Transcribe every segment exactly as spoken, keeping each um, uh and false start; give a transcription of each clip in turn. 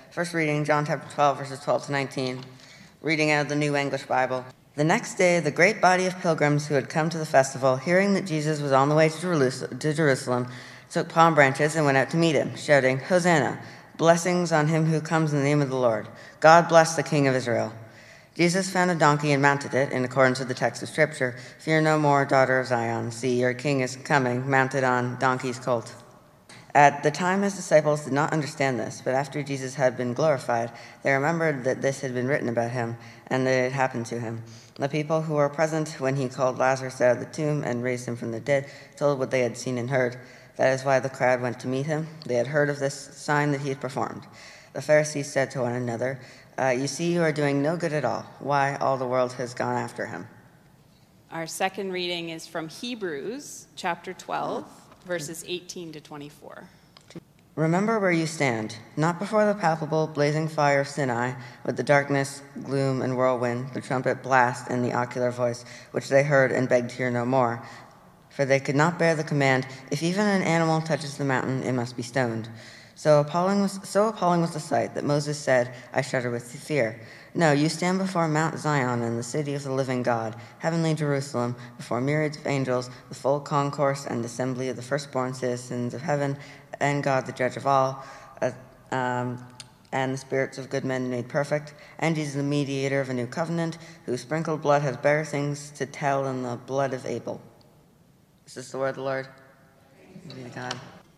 First reading, John chapter twelve, verses twelve to nineteen. Reading out of the New English Bible. The next day, the great body of pilgrims who had come to the festival, hearing that Jesus was on the way to Jerusalem, took palm branches and went out to meet him, shouting, "Hosanna! Blessings on him who comes in the name of the Lord. God bless the King of Israel." Jesus found a donkey and mounted it, in accordance with the text of Scripture. "Fear no more, daughter of Zion. See, your king is coming, mounted on donkey's colt." At the time, his disciples did not understand this, but after Jesus had been glorified, they remembered that this had been written about him, and that it had happened to him. The people who were present when he called Lazarus out of the tomb and raised him from the dead told what they had seen and heard. That is why the crowd went to meet him. They had heard of this sign that he had performed. The Pharisees said to one another, uh, "You see, you are doing no good at all. Why, all the world has gone after him." Our second reading is from Hebrews chapter twelve, verses eighteen to twenty-four. Remember where you stand, not before the palpable, blazing fire of Sinai, with the darkness, gloom, and whirlwind, the trumpet blast, and the ocular voice, which they heard and begged to hear no more. For they could not bear the command, "If even an animal touches the mountain, it must be stoned." So appalling was, so appalling was the sight that Moses said, "I shudder with fear." No, you stand before Mount Zion and the city of the living God, heavenly Jerusalem, before myriads of angels, the full concourse and assembly of the firstborn citizens of heaven, and God, the judge of all, uh, um, and the spirits of good men made perfect, and Jesus, the mediator of a new covenant, whose sprinkled blood has better things to tell than the blood of Abel. Is this the word of the Lord? Thanks be to God.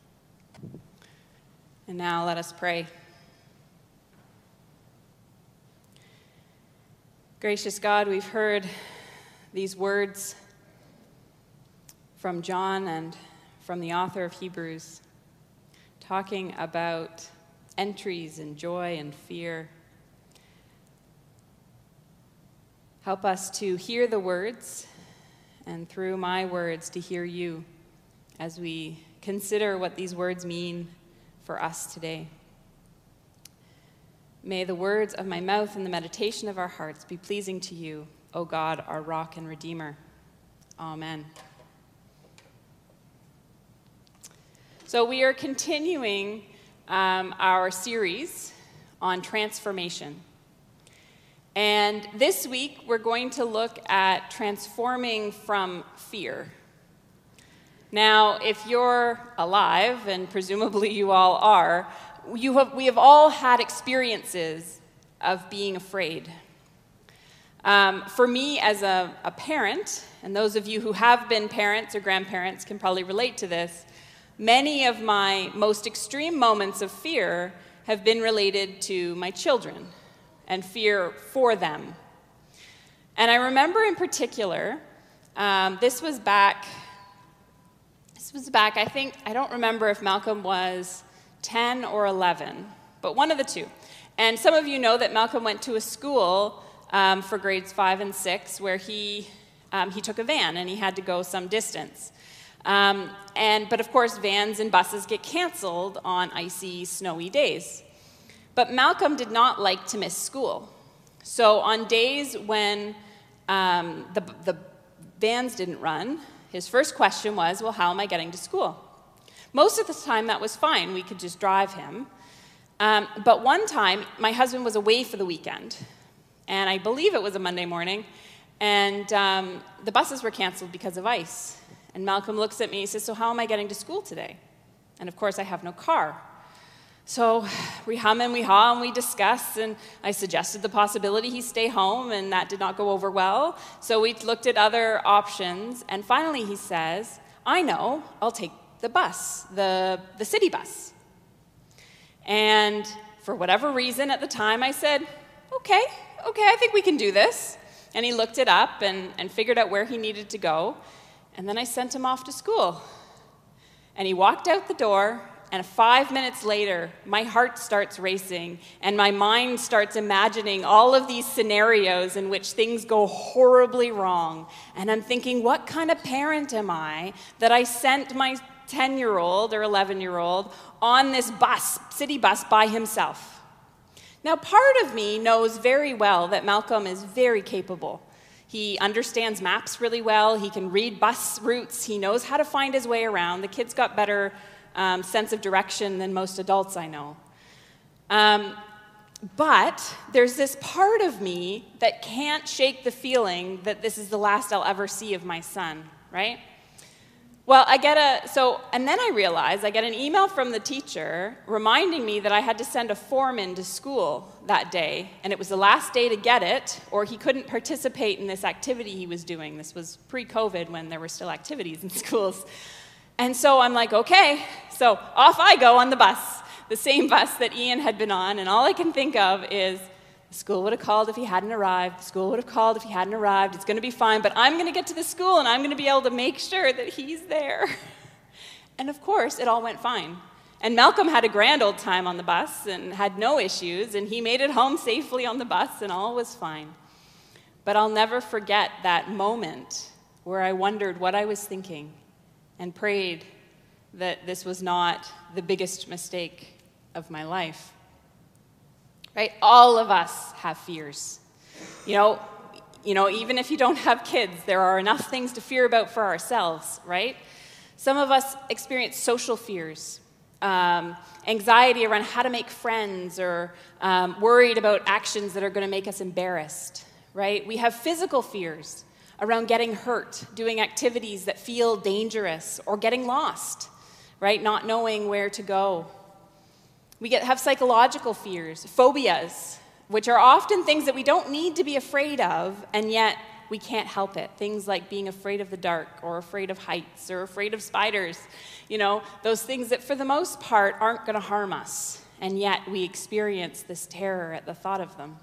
And now let us pray. Gracious God, we've heard these words from John and from the author of Hebrews, talking about entries and joy and fear. Help us to hear the words, and through my words to hear you as we consider what these words mean for us today. May the words of my mouth and the meditation of our hearts be pleasing to you, O God, our rock and redeemer. Amen. So we are continuing um, our series on transformation. And this week, we're going to look at transforming from fear. Now, if you're alive, and presumably you all are, you have, we have all had experiences of being afraid. Um, for me, as a, a parent, and those of you who have been parents or grandparents can probably relate to this, many of my most extreme moments of fear have been related to my children and fear for them. And I remember in particular, um, this was back, this was back, I think, I don't remember if Malcolm was ten or eleven, but one of the two. And some of you know that Malcolm went to a school um, for grades five and six where he, um, he took a van and he had to go some distance. Um, and, but of course, vans and buses get canceled on icy, snowy days. But Malcolm did not like to miss school. So on days when um, the, the vans didn't run, his first question was, well, how am I getting to school? Most of the time, that was fine. We could just drive him. Um, but one time, my husband was away for the weekend, and I believe it was a Monday morning, and um, the buses were canceled because of ice. And Malcolm looks at me and says, so how am I getting to school today? And of course, I have no car. So we hum and we haw and we discuss, and I suggested the possibility he stay home, and that did not go over well. So we looked at other options, and finally he says, I know, I'll take the bus, the, the city bus. And for whatever reason at the time, I said, okay, okay, I think we can do this. And he looked it up and, and figured out where he needed to go. And then I sent him off to school. And he walked out the door, and five minutes later, my heart starts racing, and my mind starts imagining all of these scenarios in which things go horribly wrong. And I'm thinking, what kind of parent am I that I sent my ten-year-old or eleven-year-old on this bus, city bus, by himself? Now, part of me knows very well that Malcolm is very capable. He understands maps really well. He can read bus routes. He knows how to find his way around. The kid's got better um, sense of direction than most adults I know. Um, but there's this part of me that can't shake the feeling that this is the last I'll ever see of my son, right? Well, I get a, so, and then I realize I get an email from the teacher reminding me that I had to send a form in to school that day, and it was the last day to get it, or he couldn't participate in this activity he was doing. This was pre-COVID when there were still activities in schools. And so I'm like, okay, so off I go on the bus, the same bus that Ian had been on, and all I can think of is, the school would have called if he hadn't arrived. The school would have called if he hadn't arrived. It's going to be fine, but I'm going to get to the school, and I'm going to be able to make sure that he's there. And of course, it all went fine. And Malcolm had a grand old time on the bus and had no issues, and he made it home safely on the bus, and all was fine. But I'll never forget that moment where I wondered what I was thinking and prayed that this was not the biggest mistake of my life. Right? All of us have fears. You know, you know, even if you don't have kids, there are enough things to fear about for ourselves, right? Some of us experience social fears, um, anxiety around how to make friends, or um, worried about actions that are going to make us embarrassed, right? We have physical fears around getting hurt, doing activities that feel dangerous, or getting lost, right? Not knowing where to go. We get, have psychological fears, phobias, which are often things that we don't need to be afraid of, and yet we can't help it. Things like being afraid of the dark, or afraid of heights, or afraid of spiders. You know, those things that for the most part aren't going to harm us, and yet we experience this terror at the thought of them.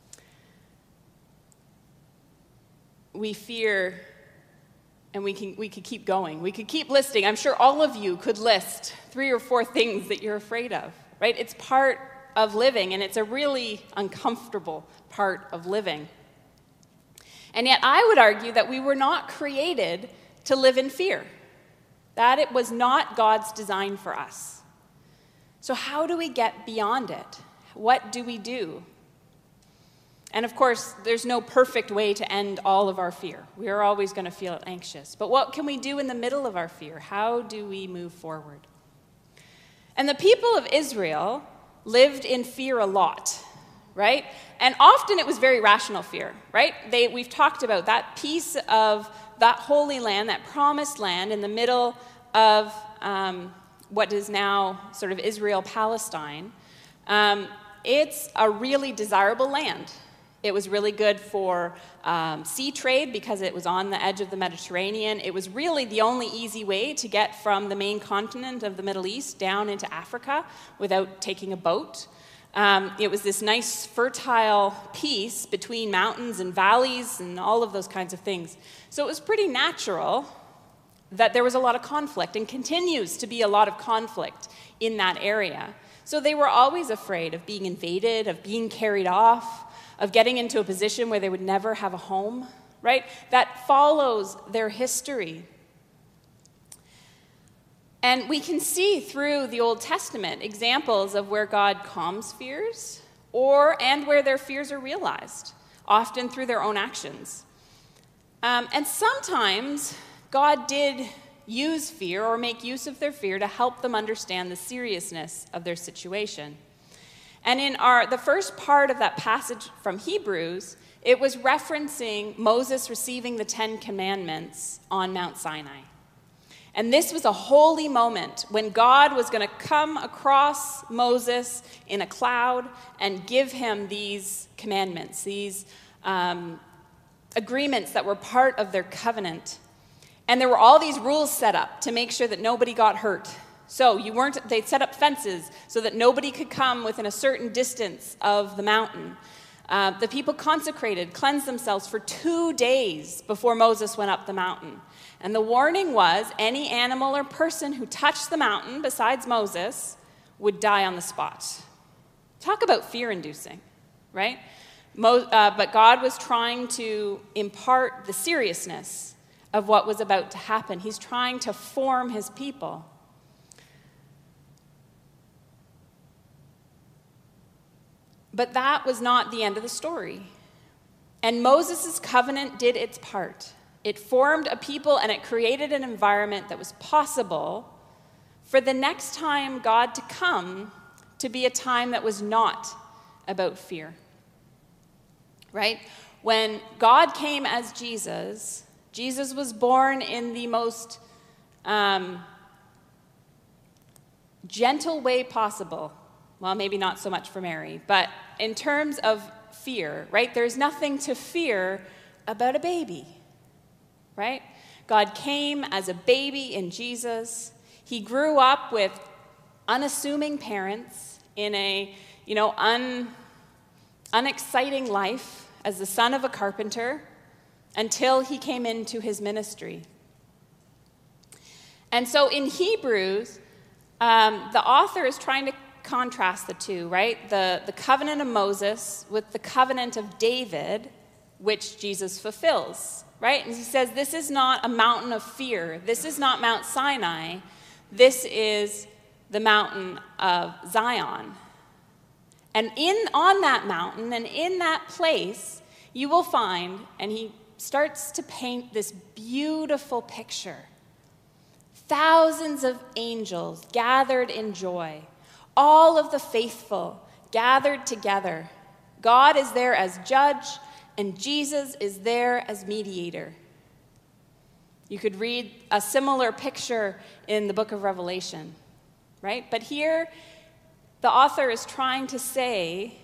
We fear, and we can we could keep going. We could keep listing. I'm sure all of you could list three or four things that you're afraid of. Right? It's part of living, and it's a really uncomfortable part of living. And yet I would argue that we were not created to live in fear, that it was not God's design for us. So how do we get beyond it? What do we do? And of course, there's no perfect way to end all of our fear. We are always going to feel anxious. But what can we do in the middle of our fear? How do we move forward? And the people of Israel lived in fear a lot, right? And often it was very rational fear, right? They, we've talked about that piece of that holy land, that promised land in the middle of um, what is now sort of Israel-Palestine. Um, it's a really desirable land. It was really good for um, sea trade because it was on the edge of the Mediterranean. It was really the only easy way to get from the main continent of the Middle East down into Africa without taking a boat. Um, it was this nice, fertile piece between mountains and valleys and all of those kinds of things. So it was pretty natural that there was a lot of conflict, and continues to be a lot of conflict in that area. So they were always afraid of being invaded, of being carried off, of getting into a position where they would never have a home, right? That follows their history. And we can see through the Old Testament examples of where God calms fears, or and where their fears are realized, often through their own actions. Um, and sometimes God did use fear or make use of their fear to help them understand the seriousness of their situation. And in our the first part of that passage from Hebrews, it was referencing Moses receiving the Ten Commandments on Mount Sinai. And this was a holy moment when God was going to come across Moses in a cloud and give him these commandments, these um, agreements that were part of their covenant. And there were all these rules set up to make sure that nobody got hurt. So you weren't, they set up fences so that nobody could come within a certain distance of the mountain. Uh, the people consecrated, cleansed themselves for two days before Moses went up the mountain. And the warning was any animal or person who touched the mountain besides Moses would die on the spot. Talk about fear-inducing, right? Mo, uh, but God was trying to impart the seriousness of what was about to happen. He's trying to form his people. But that was not the end of the story. And Moses' covenant did its part. It formed a people, and it created an environment that was possible for the next time God to come to be a time that was not about fear, right? When God came as Jesus, Jesus was born in the most um, gentle way possible. Well, maybe not so much for Mary, but in terms of fear, right? There's nothing to fear about a baby, right? God came as a baby in Jesus. He grew up with unassuming parents in a, you know, un, unexciting life as the son of a carpenter until he came into his ministry. And so in Hebrews, um, the author is trying to contrast the two, right? The, the covenant of Moses with the covenant of David, which Jesus fulfills, right? And he says, this is not a mountain of fear. This is not Mount Sinai. This is the mountain of Zion. And in on that mountain and in that place, you will find, and he starts to paint this beautiful picture, thousands of angels gathered in joy, all of the faithful gathered together. God is there as judge, and Jesus is there as mediator. You could read a similar picture in the book of Revelation, right? But here, the author is trying to say,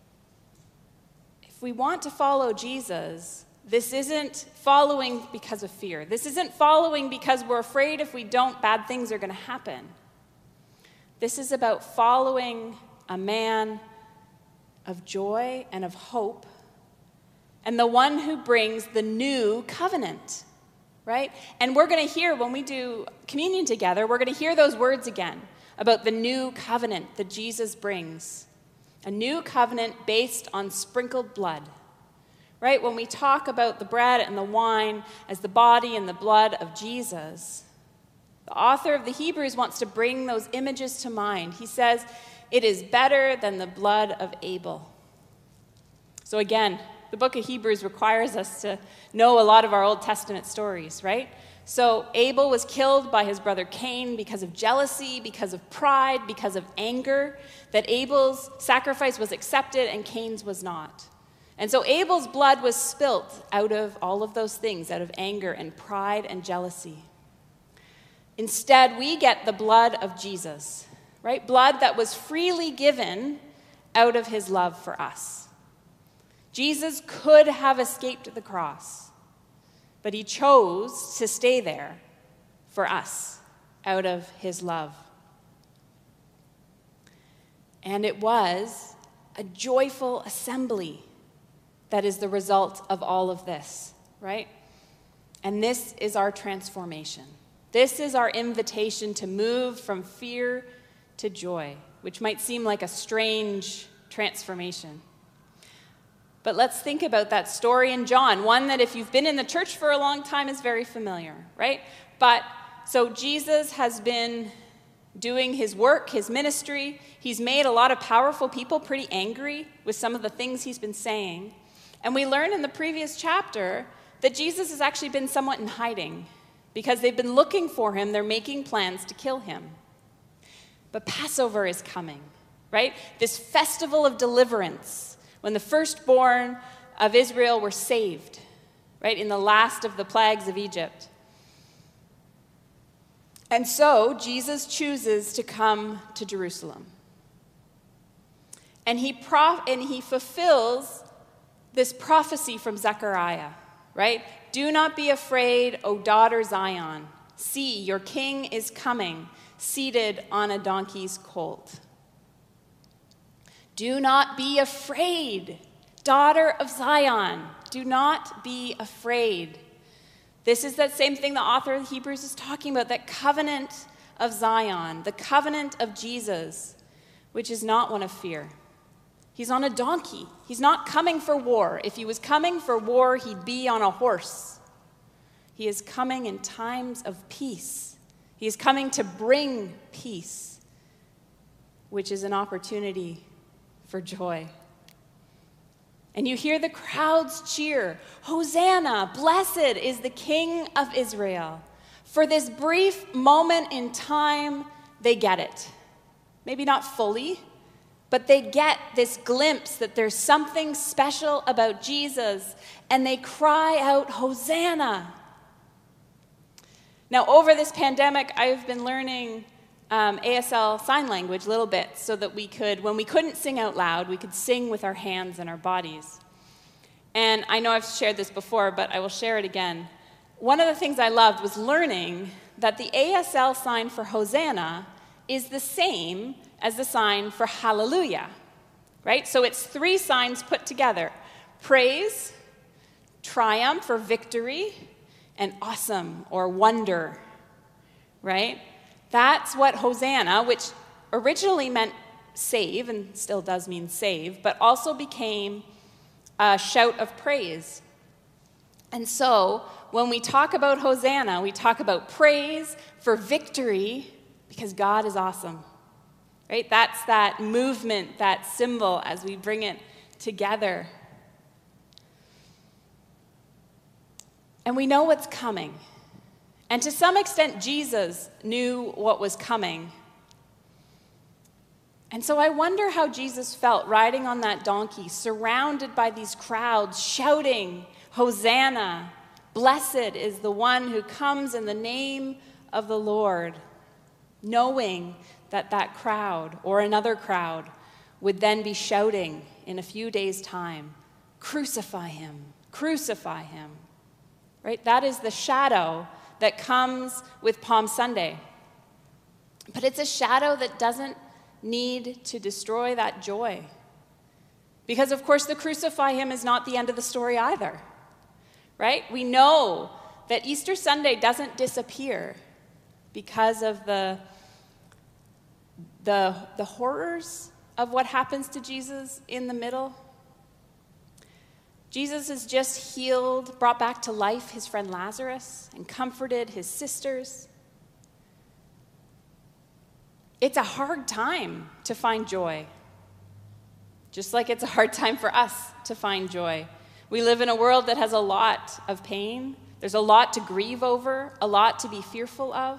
if we want to follow Jesus, this isn't following because of fear. This isn't following because we're afraid if we don't, bad things are going to happen. This is about following a man of joy and of hope, and the one who brings the new covenant, right? And we're going to hear, when we do communion together, we're going to hear those words again about the new covenant that Jesus brings. A new covenant based on sprinkled blood, right? When we talk about the bread and the wine as the body and the blood of Jesus, the author of the Hebrews wants to bring those images to mind. He says, it is better than the blood of Abel. So again, the book of Hebrews requires us to know a lot of our Old Testament stories, right? So Abel was killed by his brother Cain because of jealousy, because of pride, because of anger, that Abel's sacrifice was accepted and Cain's was not. And so Abel's blood was spilt out of all of those things, out of anger and pride and jealousy. Instead, we get the blood of Jesus, right? Blood that was freely given out of his love for us. Jesus could have escaped the cross, but he chose to stay there for us out of his love. And it was a joyful assembly that is the result of all of this, right? And this is our transformation. This is our invitation to move from fear to joy, which might seem like a strange transformation. But let's think about that story in John, one that if you've been in the church for a long time is very familiar, right? But so Jesus has been doing his work, his ministry. He's made a lot of powerful people pretty angry with some of the things he's been saying. And we learn in the previous chapter that Jesus has actually been somewhat in hiding because they've been looking for him. They're making plans to kill him. But Passover is coming, right? This festival of deliverance, when the firstborn of Israel were saved, right, in the last of the plagues of Egypt. And so Jesus chooses to come to Jerusalem. And he prof- and he fulfills this prophecy from Zechariah, right? Do not be afraid, O daughter Zion. See, your king is coming, seated on a donkey's colt. Do not be afraid, daughter of Zion. Do not be afraid. This is that same thing the author of Hebrews is talking about, that covenant of Zion, the covenant of Jesus, which is not one of fear. He's on a donkey. He's not coming for war. If he was coming for war, he'd be on a horse. He is coming in times of peace. He is coming to bring peace, which is an opportunity for joy. And you hear the crowds cheer, Hosanna, blessed is the King of Israel. For this brief moment in time, they get it. Maybe not fully, But they get this glimpse that there's something special about Jesus, and they cry out, Hosanna. Now, over this pandemic, I've been learning um, A S L sign language little bits so that we could, when we couldn't sing out loud, we could sing with our hands and our bodies. And I know I've shared this before, but I will share it again. One of the things I loved was learning that the A S L sign for Hosanna is the same as the sign for hallelujah, right? So it's three signs put together: praise, triumph or victory, and awesome or wonder, right? That's what Hosanna, which originally meant save and still does mean save, but also became a shout of praise. And so when we talk about Hosanna, we talk about praise for victory because God is awesome, right? That's that movement, that symbol as we bring it together. And we know what's coming. And to some extent, Jesus knew what was coming. And so I wonder how Jesus felt riding on that donkey, surrounded by these crowds, shouting, Hosanna, blessed is the one who comes in the name of the Lord, knowing that that crowd or another crowd would then be shouting in a few days' time, crucify him, crucify him. Right? That is the shadow that comes with Palm Sunday. But it's a shadow that doesn't need to destroy that joy. Because, of course, the crucify him is not the end of the story either. Right? We know that Easter Sunday doesn't disappear because of the, the, the horrors of what happens to Jesus in the middle. Jesus has just healed, brought back to life his friend Lazarus, and comforted his sisters. It's a hard time to find joy, just like it's a hard time for us to find joy. We live in a world that has a lot of pain. There's a lot to grieve over, a lot to be fearful of.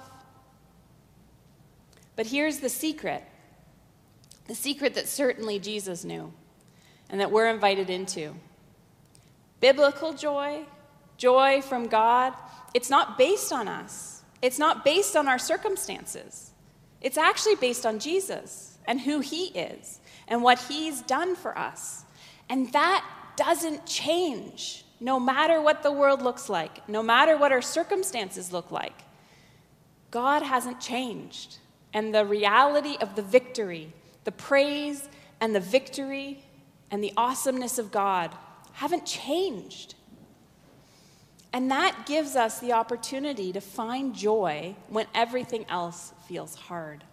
But here's the secret, the secret that certainly Jesus knew and that we're invited into. Biblical joy, joy from God, it's not based on us. It's not based on our circumstances. It's actually based on Jesus and who he is and what he's done for us. And that doesn't change no matter what the world looks like, no matter what our circumstances look like. God hasn't changed. And the reality of the victory, the praise and the victory and the awesomeness of God haven't changed. And that gives us the opportunity to find joy when everything else feels hard.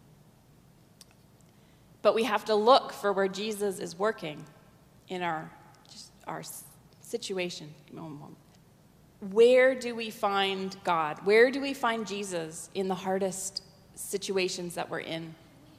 But we have to look for where Jesus is working in our, just our situation. Where do we find God? Where do we find Jesus in the hardest situations that we're in?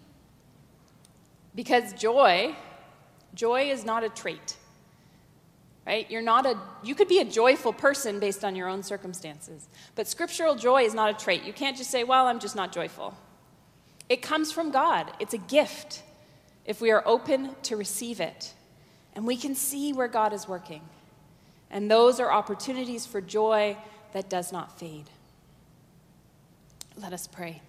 Because joy, joy is not a trait. Right? You're not a, you could be a joyful person based on your own circumstances. But scriptural joy is not a trait. You can't just say, well, I'm just not joyful. It comes from God. It's a gift if we are open to receive it. And we can see where God is working. And those are opportunities for joy that does not fade. Let us pray.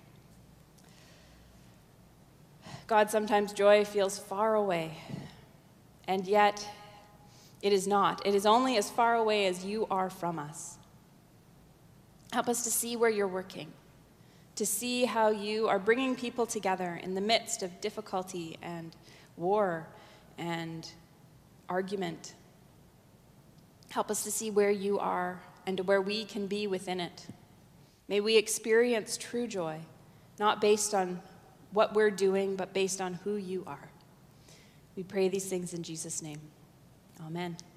God, sometimes joy feels far away. And yet, it is not. It is only as far away as you are from us. Help us to see where you're working, to see how you are bringing people together in the midst of difficulty and war and argument. Help us to see where you are and where we can be within it. May we experience true joy, not based on what we're doing, but based on who you are. We pray these things in Jesus' name. Amen.